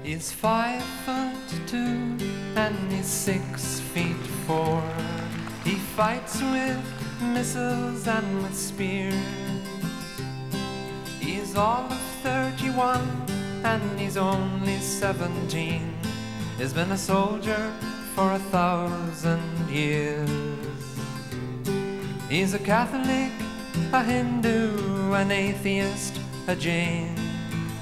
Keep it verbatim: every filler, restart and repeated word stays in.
He's five foot two and he's six feet four. He fights with missiles and with spears. He's all of thirty-one and he's only seventeen. He's been a soldier for a thousand years. He's a Catholic, a Hindu, an atheist, a Jain.